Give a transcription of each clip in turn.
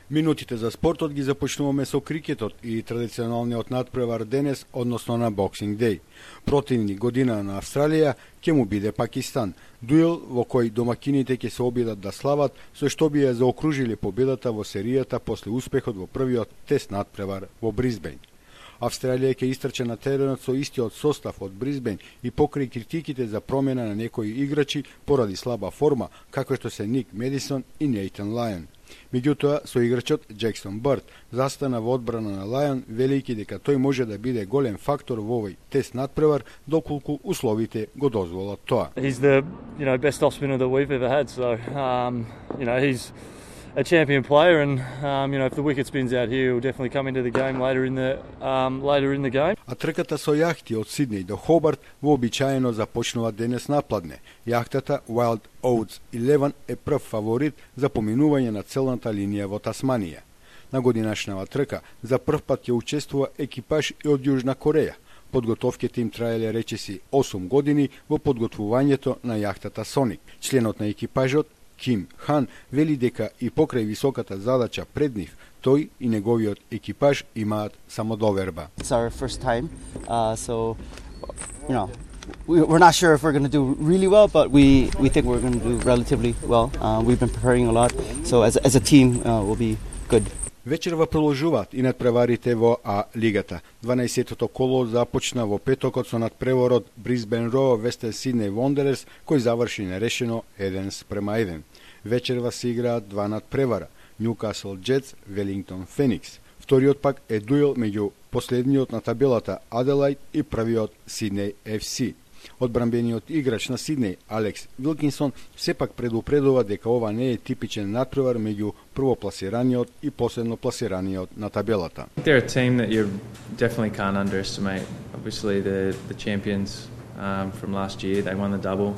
Минутите за спортот ги започнуваме со крикетот и традиционалниот надпревар денес, односно на Боксинг Деј. Противник година на Австралија ќе му биде Пакистан. Дуел во кој домакините ќе се обидат да слават, со што би ја заокружили победата во серијата после успехот во првиот тест надпревар во Брисбејн. Австралија ќе истрче на теренот со истиот состав од Брисбејн и покрај критиките за промена на некои играчи поради слаба форма, како што се Ник Медисон и Нейтан Лајон. Меѓутоа, соиграчот Джексон Бърт застана во одбрана на Лајон, велејќи дека тој може да биде голем фактор во овој тест надпревар, доколку условите го дозволат тоа. He's the, best off spinner that we've ever had, so he's a champion player, and if the wicket spins out here, he'll definitely come into the game later in the game. А трката со јахти од Сиднеј до Хобарт вообичаено започнува денес напладне. Јахтата Wild Oats 11 е прв фаворит за поминување на целната линија во Тасманија. На годинашнава трка за прв пат ќе учествува екипаж и од Јужна Кореја. Подготовките им траеле речиси 8 години во подготвувањето на јахтата Соник. Членот на екипажот Ким Хан вели дека и покрај високата задача пред нив, тој и неговиот екипаж имаат самодоверба. It's our first time, so we're not sure if we're going to do really well, but we think we're going to do relatively well. We've been preparing a lot, so as a team we'll be good. Вечерва продолжуваат и надпреварите во А лигата. 12-тото коло започна во петокот со надпреварот Брисбен Роу Вестер Сиднеј Вондерерс, кој заврши нерешено 1:1. Вечерва се играат два надпревара: Ньюкасл Джетс Велингтон Феникс. Вториот пак е дуел меѓу последниот на табелата Аделајд и првиот Сиднеј FC. Одбранбениот играч на Сиднеј Алекс Вилкинсон сепак предупредува дека ова не е типичен надпревар меѓу првопласираниот и последно пласираниот на табелата. They're a team that you definitely can't underestimate. Obviously the champions from last year, they won the double.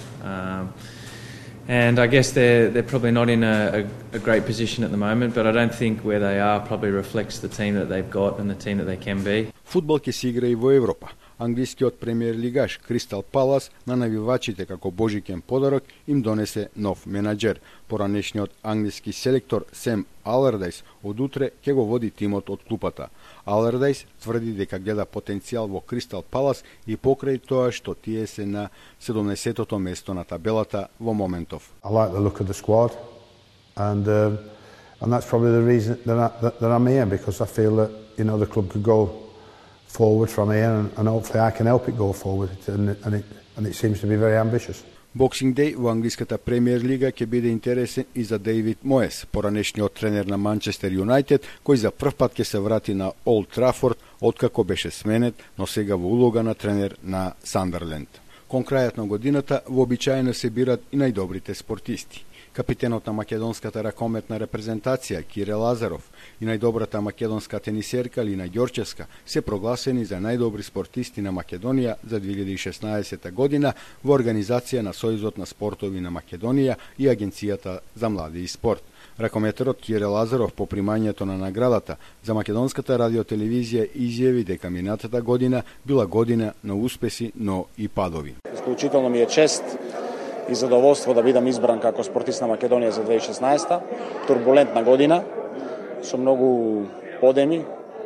And I guess they're probably not in a great position at the moment, but I don't think where they are probably reflects the team that they've got and the team that they can be. Фудбал ќе се игра и во Европа. Англискиот премиер лигаш Кристал Палас на навивачите како божиќен подарок им донесе нов менаџер. Поранешниот англиски селектор Сем Алердајс од утре ќе го води тимот од клупата. Алердајс тврди дека гледа потенцијал во Кристал Палас и покрај тоа што тие се на 70-тото место на табелата во моментов. I like the look of the squad and that's probably the reason that I'm here, because I feel that the club could go forward from here and hopefully I can help it go forward and it seems to be very ambitious. Боксинг Деј во англиската премиер лига ќе биде интересен и за Дейвид Моес, поранешниот тренер на Манчестер Юнајтед, кој за прв пат ќе се врати на Олд Трафорд откако беше сменет, но сега во улога на тренер на Сандерленд. Кон крајот на годината вообичаено се бират и најдобрите спортисти. Капитенот на македонската ракометна репрезентација Кире Лазаров и најдобрата македонска тенисерка Лина Ѓорчевска се прогласени за најдобри спортисти на Македонија за 2016 година во организација на Сојузот на спортови на Македонија и Агенцијата за млади и спорт. Ракометерот Кире Лазаров по примањето на наградата за македонската радиотелевизија изјави дека минатата година била година на успеси, но и падови. Исклучително ми е чест и задоволство да бидам избран како спортист на Македонија за 2016. Турбулентна година, со многу подеми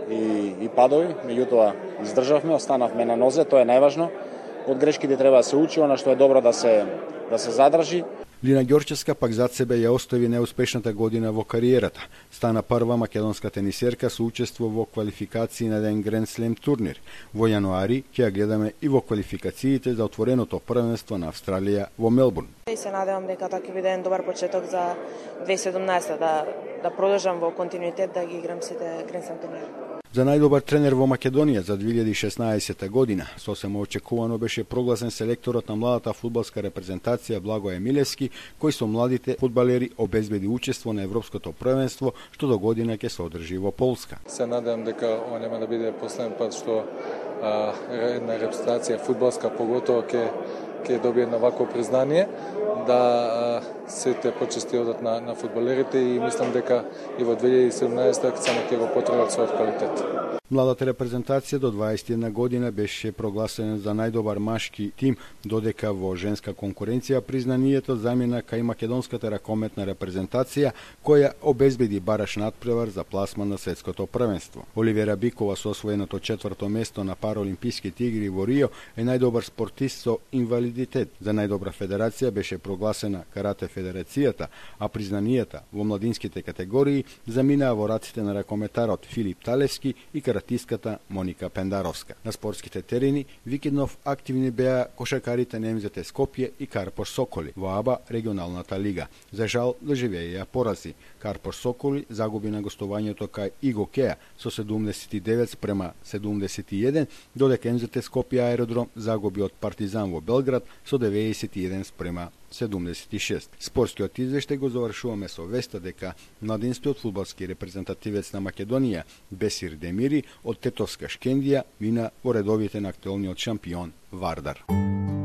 и падови, меѓутоа издржавме, останавме на нозе, тоа е најважно. Од грешките треба да се учи, она што е добро да се задржи. Лина Ѓорчевска пак зад себе ја остави неуспешната година во кариерата. Стана прва македонска тенисерка со учество во квалификации на еден Гранд Слем турнир. Во јануари ќе ја гледаме и во квалификациите за отвореното првенство на Австралија во Мелбурн. И се надевам дека тоа ќе биде еден добар почеток за 2017 да продолжам во континуитет да ги играм сите Гранд Слем турнири. За најдобар тренер во Македонија за 2016 година сосема очекувано беше прогласен селекторот на младата фудбалска репрезентација Благоје Милевски, кој со младите фудбалери обезбеди учество на европското првенство, што до година ќе се одржи во Полска. Се надевам дека ова нема да биде последен пат што една репрезентација фудбалска поготово ќе добие едно вакво признание, да сите почести одат на фудбалерите и мислам дека и во 2017 само ќе го потребат својот квалитет. Младата репрезентација до 21 година беше прогласена за најдобар машки тим, додека во женска конкуренција признанието замина кај македонската ракометна репрезентација, која обезбеди бараш надпревар за пласман на светското првенство. Оливера Бикова со освоеното 4-то место на Паралимписките игри во Рио е најдобар спортист со инвалидитет. За најдобра федерација беше прогласена Карате федерацијата, а признанијата во младинските категории заминаа во раците на ракометарот Филип Талевски и каратистката Моника Пендаровска. На спортските терени викендов активни беа кошакарите на МЗТ Скопје и Карпош Соколи во АБА регионалната лига. За жал доживеја порази. Карпош Соколи загуби на гостувањето кај Иго Кеа со 79-71, додека МЗТ Скопје Аеродром загуби од Партизан во Белград со 91-76. Спортскиот извештај го завршуваме со веста дека младинскиот фудбалски репрезентативец на Македонија Бесир Демири од Тетовска Шкендија мина во редовите на актуелниот шампион Вардар.